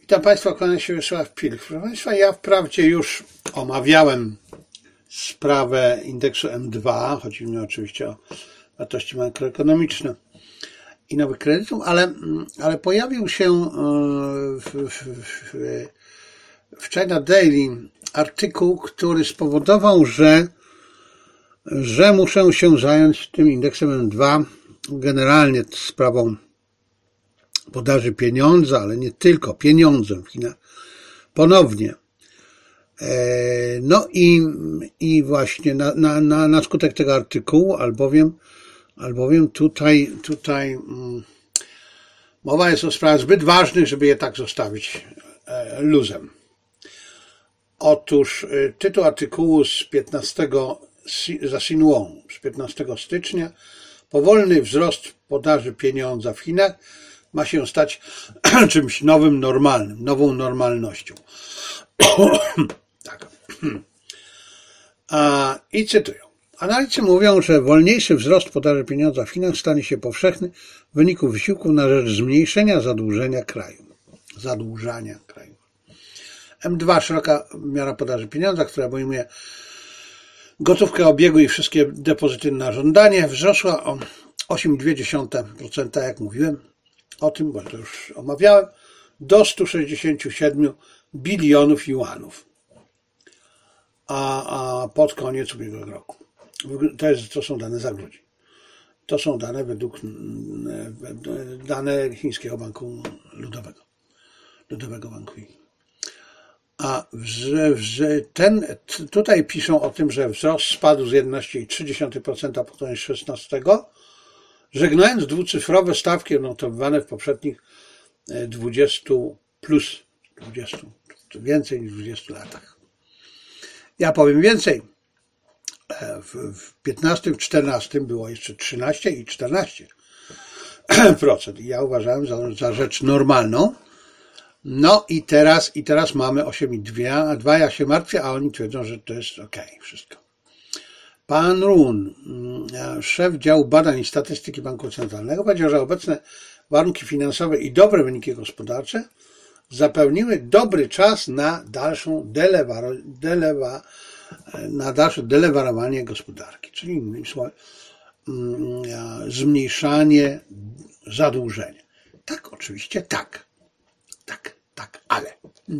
Witam Państwa, kłania się Wiesław Pilch. Proszę Państwa, ja wprawdzie już omawiałem sprawę indeksu M2, chodzi mi oczywiście o wartości makroekonomiczne i nowych kredytów, ale pojawił się w China Daily artykuł, który spowodował, że muszę się zająć tym indeksem M2, generalnie sprawą podaży pieniądza, ale nie tylko, pieniądzem w Chinach, ponownie. No i właśnie na skutek tego artykułu, albowiem tutaj mowa jest o sprawach zbyt ważnych, żeby je tak zostawić luzem. Otóż tytuł artykułu z 15 stycznia: powolny wzrost podaży pieniądza w Chinach ma się stać czymś nowym, normalnym, nową normalnością. Tak. I cytuję. Analitycy mówią, że wolniejszy wzrost podaży pieniądza w Chinach stanie się powszechny w wyniku wysiłków na rzecz zmniejszenia zadłużania kraju. M2, szeroka miara podaży pieniądza, która obejmuje gotówkę, obiegu i wszystkie depozyty na żądanie, wzrosła o 8,2%, jak mówiłem o tym, bo to już omawiałem, do 167 bilionów juanów, a pod koniec ubiegłego roku. To są dane za grudzień. To są dane według dane Chińskiego Banku Ludowego Banku Chin. Tutaj piszą o tym, że wzrost spadł z 11,3% pod koniec 16, żegnając dwucyfrowe stawki odnotowywane w poprzednich 20 więcej niż 20 latach. Ja powiem więcej. W 15, w 14 było jeszcze 13 i 14%. I ja uważałem za rzecz normalną. No i teraz mamy 8,2, ja się martwię, a oni twierdzą, że to jest wszystko. Pan Run, szef działu badań i statystyki Banku Centralnego, powiedział, że obecne warunki finansowe i dobre wyniki gospodarcze zapewniły dobry czas na dalsze delewarowanie gospodarki, czyli innymi słowy zmniejszanie zadłużenia. Tak, oczywiście tak, ale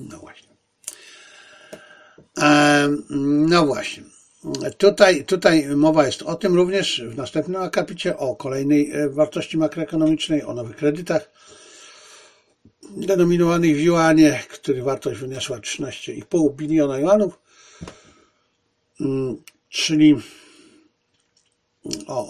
no właśnie. Tutaj mowa jest o tym również w następnym akapicie, o kolejnej wartości makroekonomicznej, o nowych kredytach denominowanych w juanie, których wartość wyniosła 13,5 biliona juanów, czyli o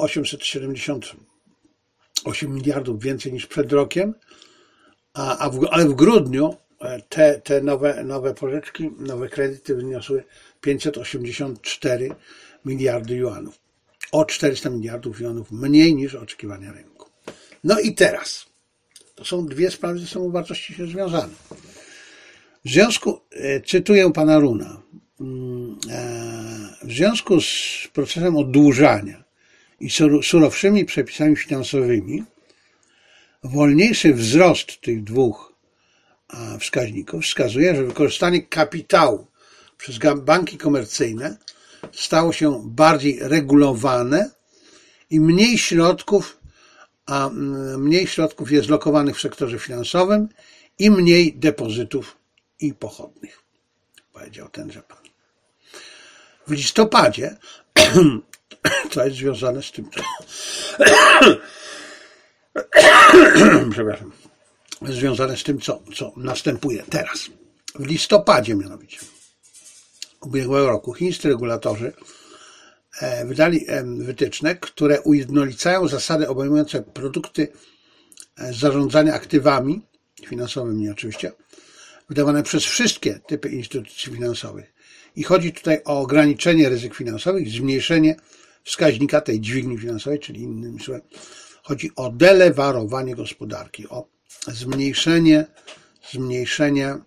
878 miliardów więcej niż przed rokiem, ale w grudniu te nowe pożyczki, nowe kredyty wyniosły 584 miliardy juanów. O 400 miliardów juanów mniej niż oczekiwania rynku. No i teraz, to są dwie sprawy ze sobą wartości się związane. Cytuję pana Runa, w związku z procesem oddłużania i surowszymi przepisami finansowymi, wolniejszy wzrost tych dwóch wskaźników wskazuje, że wykorzystanie kapitału przez banki komercyjne stało się bardziej regulowane i mniej środków jest lokowanych w sektorze finansowym i mniej depozytów i pochodnych, powiedział tenże pan. W listopadzie to jest związane z tym, co następuje teraz. W listopadzie mianowicie ubiegłego roku chińscy regulatorzy wydali wytyczne, które ujednolicają zasady obejmujące produkty zarządzania aktywami finansowymi oczywiście, wydawane przez wszystkie typy instytucji finansowych. I chodzi tutaj o ograniczenie ryzyk finansowych, zmniejszenie wskaźnika tej dźwigni finansowej, czyli innymi słowy, chodzi o delewarowanie gospodarki, o zmniejszenie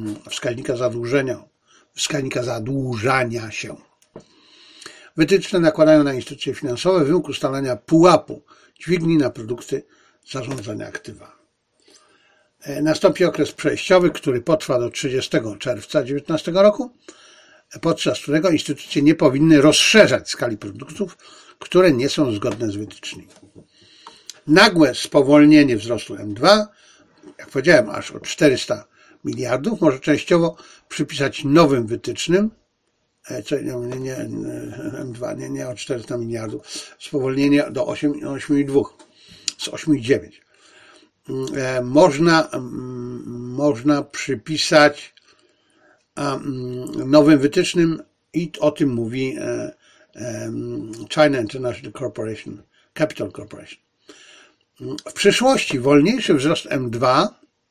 wskaźnika zadłużania się. Wytyczne nakładają na instytucje finansowe wymóg ustalania pułapu dźwigni na produkty zarządzania aktywami. Nastąpi okres przejściowy, który potrwa do 30 czerwca 2019 roku, podczas którego instytucje nie powinny rozszerzać skali produktów, które nie są zgodne z wytycznymi. Nagłe spowolnienie wzrostu M2, jak powiedziałem, aż o 400 miliardów, może częściowo przypisać nowym wytycznym, M2, nie o 400 miliardów, spowolnienie do 8,2, z 8,9. Można przypisać nowym wytycznym i o tym mówi China International Corporation, Capital Corporation. W przyszłości wolniejszy wzrost M2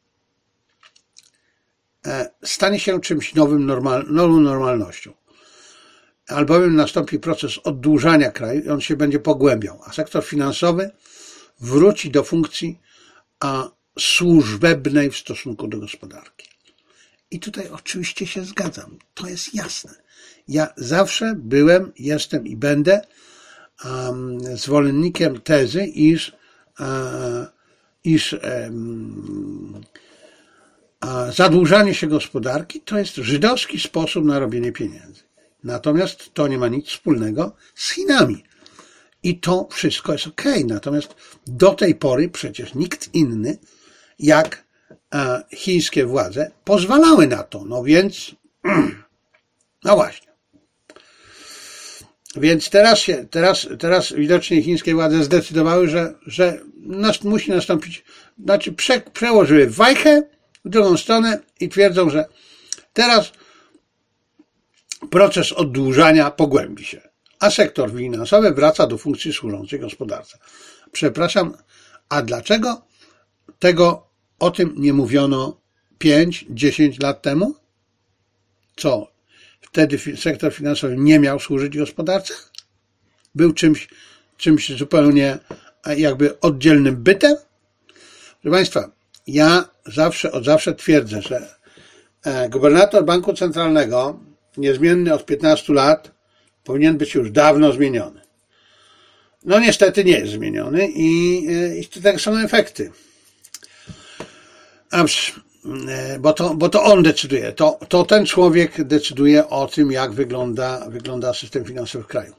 stanie się czymś nową normalnością, albowiem nastąpi proces oddłużania kraju i on się będzie pogłębiał, a sektor finansowy wróci do funkcji służebnej w stosunku do gospodarki. I tutaj oczywiście się zgadzam, to jest jasne. Ja zawsze byłem, jestem i będę zwolennikiem tezy, iż zadłużanie się gospodarki to jest żydowski sposób na robienie pieniędzy. Natomiast to nie ma nic wspólnego z Chinami. I to wszystko jest okej. Natomiast do tej pory przecież nikt inny jak chińskie władze pozwalały na to. No więc, no właśnie. Więc teraz widocznie chińskie władze zdecydowały, że musi nastąpić, znaczy przełożyły wajchę w drugą stronę i twierdzą, że teraz proces oddłużania pogłębi się, a sektor finansowy wraca do funkcji służącej gospodarce. Przepraszam, a dlaczego o tym nie mówiono 5-10 lat temu? Co? Wtedy sektor finansowy nie miał służyć gospodarce? Był czymś zupełnie jakby oddzielnym bytem? Proszę Państwa, ja od zawsze twierdzę, że gubernator Banku Centralnego, niezmienny od 15 lat, powinien być już dawno zmieniony. No niestety nie jest zmieniony i tego są efekty. Bo to on decyduje, to ten człowiek decyduje o tym, jak wygląda system finansowy w kraju.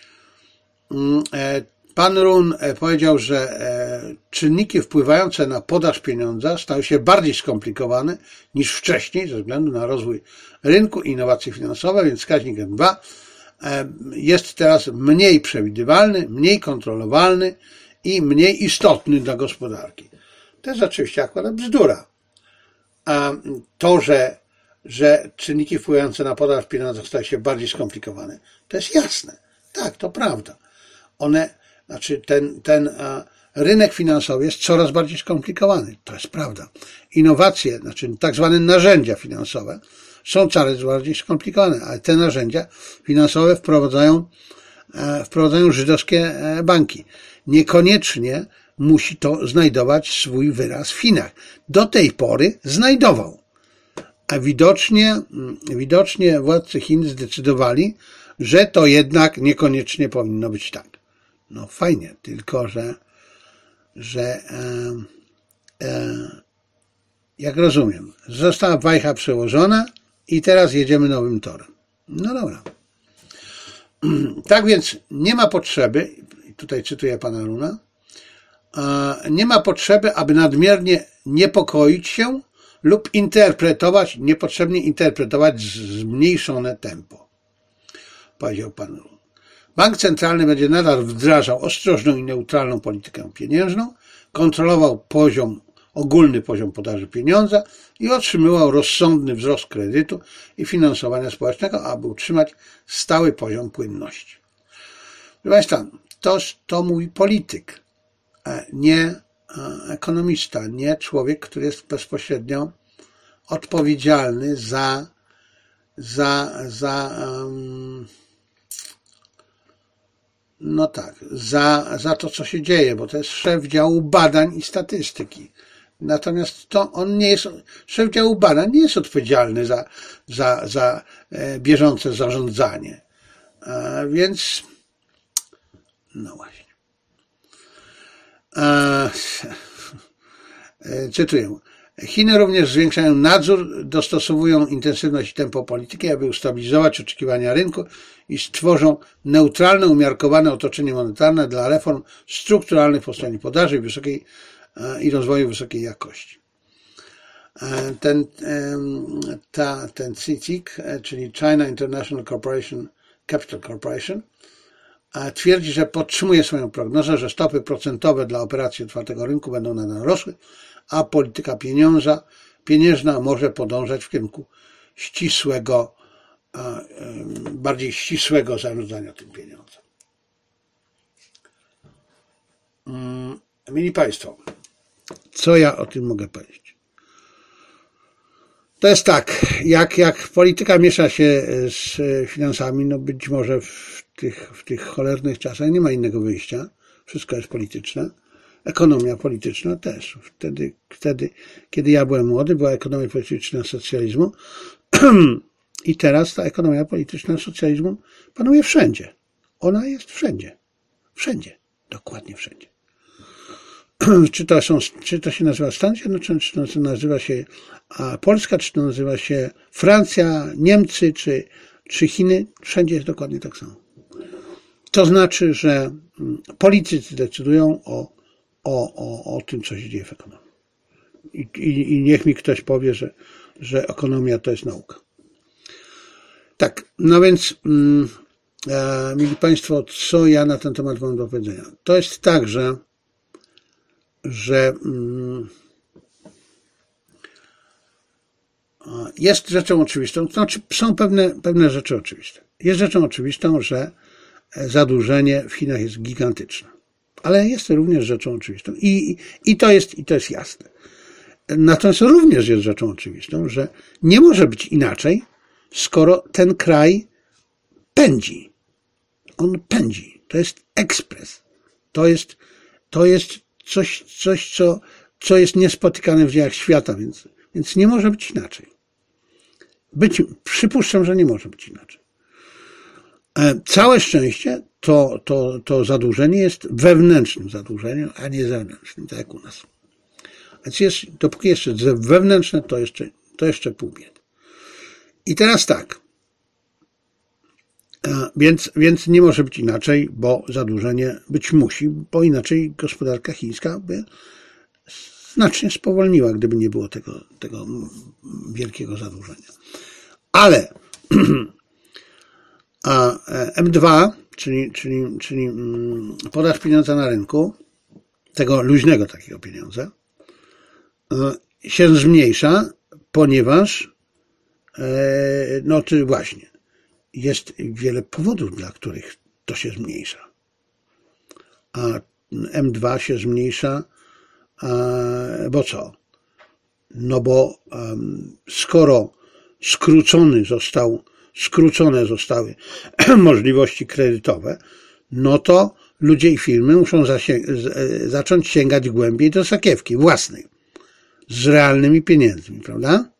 Pan Run powiedział, że czynniki wpływające na podaż pieniądza stały się bardziej skomplikowane niż wcześniej ze względu na rozwój rynku i innowacje finansowe, więc wskaźnik M2 jest teraz mniej przewidywalny, mniej kontrolowalny i mniej istotny dla gospodarki. To jest oczywiście akurat bzdura. A to, że czynniki wpływające na podaż pieniądza stały się bardziej skomplikowane, to jest jasne. Tak, to prawda. Ten rynek finansowy jest coraz bardziej skomplikowany. To jest prawda. Innowacje, tak zwane narzędzia finansowe są coraz bardziej skomplikowane, ale te narzędzia finansowe wprowadzają żydowskie banki. Niekoniecznie musi to znajdować swój wyraz w Chinach. Do tej pory znajdował. A widocznie władcy Chin zdecydowali, że to jednak niekoniecznie powinno być tak. No fajnie, tylko że jak rozumiem, została wajcha przełożona i teraz jedziemy nowym torem. No dobra. Tak więc nie ma potrzeby, tutaj cytuję pana Runa, nie ma potrzeby, aby nadmiernie niepokoić się lub niepotrzebnie interpretować zmniejszone tempo, powiedział pan Run. Bank centralny będzie nadal wdrażał ostrożną i neutralną politykę pieniężną, kontrolował ogólny poziom podaży pieniądza i otrzymywał rozsądny wzrost kredytu i finansowania społecznego, aby utrzymać stały poziom płynności. Proszę Państwa, to mówi polityk, nie ekonomista, nie człowiek, który jest bezpośrednio odpowiedzialny za to, co się dzieje, bo to jest szef działu badań i statystyki. Natomiast szef działu badań nie jest odpowiedzialny za bieżące zarządzanie. Więc, no właśnie. Cytuję. Chiny również zwiększają nadzór, dostosowują intensywność i tempo polityki, aby ustabilizować oczekiwania rynku i stworzą neutralne, umiarkowane otoczenie monetarne dla reform strukturalnych po stronie podaży i rozwoju wysokiej jakości. Ten CITIC, czyli China International Capital Corporation, twierdzi, że podtrzymuje swoją prognozę, że stopy procentowe dla operacji otwartego rynku będą nadal rosły, a polityka pieniężna może podążać w kierunku bardziej ścisłego zarządzania tym pieniądzem. Mili Państwo, co ja o tym mogę powiedzieć? To jest tak, jak polityka miesza się z finansami, no być może w tych cholernych czasach nie ma innego wyjścia, wszystko jest polityczne. Ekonomia polityczna też. Wtedy, kiedy ja byłem młody, była ekonomia polityczna socjalizmu i teraz ta ekonomia polityczna socjalizmu panuje wszędzie. Ona jest wszędzie. Wszędzie. Dokładnie wszędzie. Czy to się nazywa Stany Zjednoczone, czy to nazywa się Polska, czy to nazywa się Francja, Niemcy, czy Chiny, wszędzie jest dokładnie tak samo. To znaczy, że politycy decydują o tym, co się dzieje w ekonomii. I niech mi ktoś powie, że ekonomia to jest nauka. Tak, no więc, mili Państwo, co ja na ten temat mam do powiedzenia? To jest tak, że jest rzeczą oczywistą, to znaczy są pewne rzeczy oczywiste. Jest rzeczą oczywistą, że zadłużenie w Chinach jest gigantyczne. Ale jest to również rzeczą oczywistą. I to jest jasne. Natomiast również jest rzeczą oczywistą, że nie może być inaczej, skoro ten kraj pędzi. On pędzi. To jest ekspres. To jest coś, co jest niespotykane w dziejach świata, więc nie może być inaczej. Przypuszczam, że nie może być inaczej. Całe szczęście to zadłużenie jest wewnętrznym zadłużeniem, a nie zewnętrznym, tak jak u nas. Więc dopóki jeszcze wewnętrzne, to jeszcze pół biedy. I teraz tak. Więc nie może być inaczej, bo zadłużenie być musi, bo inaczej gospodarka chińska by znacznie spowolniła, gdyby nie było tego wielkiego zadłużenia. Ale M2, czyli podaż pieniądza na rynku, tego luźnego takiego pieniądza, się zmniejsza, ponieważ właśnie jest wiele powodów, dla których to się zmniejsza. A M2 się zmniejsza, bo co? No bo skoro skrócone zostały możliwości kredytowe, no to ludzie i firmy muszą zacząć sięgać głębiej do sakiewki własnej, z realnymi pieniędzmi, prawda?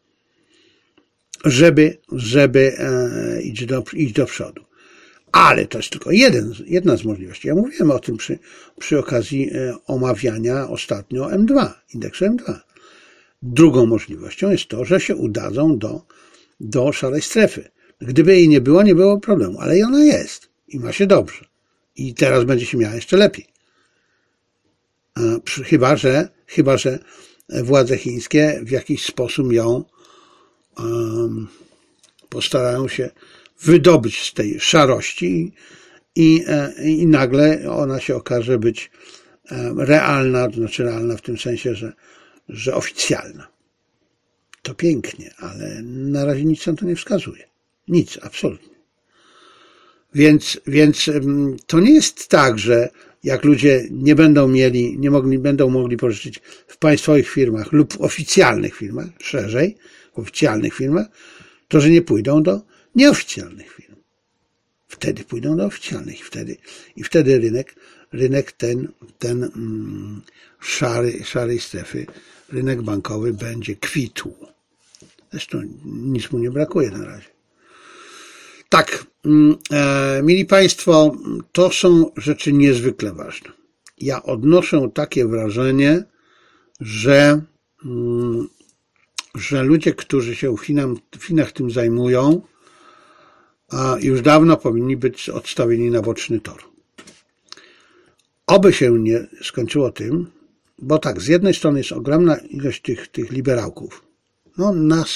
Żeby iść do przodu. Ale to jest tylko jedna z możliwości. Ja mówiłem o tym przy okazji omawiania ostatnio M2, indeksu M2. Drugą możliwością jest to, że się udadzą do szarej strefy. Gdyby jej nie było problemu, ale i ona jest i ma się dobrze. I teraz będzie się miała jeszcze lepiej. Chyba że władze chińskie w jakiś sposób ją postarają się wydobyć z tej szarości i nagle ona się okaże być realna, to znaczy realna w tym sensie, że oficjalna. To pięknie, ale na razie nic na to nie wskazuje. Nic, absolutnie. Więc to nie jest tak, że jak ludzie będą mogli pożyczyć w państwowych firmach lub w oficjalnych firmach, szerzej, w oficjalnych firmach, to że nie pójdą do nieoficjalnych firm. Wtedy pójdą do oficjalnych i wtedy rynek ten szarej strefy, rynek bankowy będzie kwitł. Zresztą nic mu nie brakuje na razie. Tak, mili Państwo, to są rzeczy niezwykle ważne. Ja odnoszę takie wrażenie, że że ludzie, którzy się w Chinach tym zajmują, już dawno powinni być odstawieni na boczny tor. Oby się nie skończyło tym, bo tak, z jednej strony jest ogromna ilość tych liberałków. No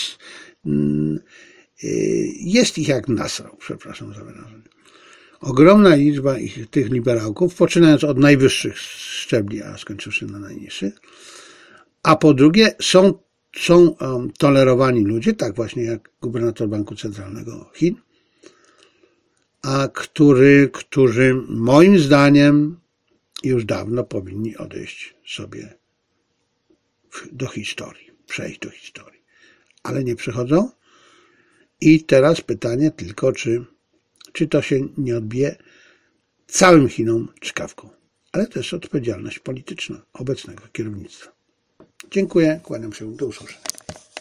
jest ich jak nasrał, przepraszam za wyrażenie. Ogromna liczba tych liberałków, poczynając od najwyższych szczebli, a skończywszy na najniższych. A po drugie są tolerowani ludzie, tak właśnie jak gubernator Banku Centralnego Chin, którzy moim zdaniem już dawno powinni odejść sobie do historii, przejść do historii. Ale nie przychodzą. I teraz pytanie tylko, czy to się nie odbije całym Chinom czkawką. Ale to jest odpowiedzialność polityczna obecnego kierownictwa. Dziękuję, kłaniam się, do usłyszenia.